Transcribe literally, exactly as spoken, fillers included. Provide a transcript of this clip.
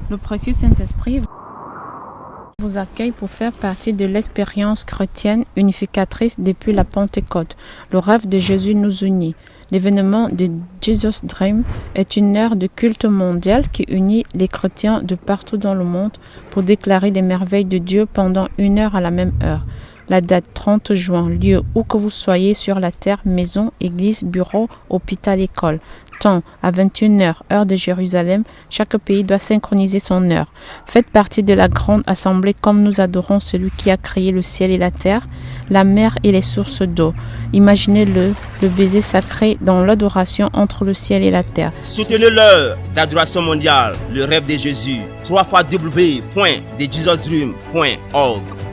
Le précieux Saint-Esprit vous accueille pour faire partie de l'expérience chrétienne unificatrice depuis la Pentecôte. Le rêve de Jésus nous unit. L'événement de Jesus Dream est une heure de culte mondial qui unit les chrétiens de partout dans le monde pour déclarer les merveilles de Dieu pendant une heure à la même heure. La date trente juin, lieu où que vous soyez sur la terre, maison, église, bureau, hôpital, école. Temps, à vingt et une heures, heure de Jérusalem, chaque pays doit synchroniser son heure. Faites partie de la grande assemblée comme nous adorons celui qui a créé le ciel et la terre, la mer et les sources d'eau. Imaginez-le, le baiser sacré dans l'adoration entre le ciel et la terre. Soutenez l'heure d'adoration mondiale, le rêve de Jésus. w w w point the jesus dream point org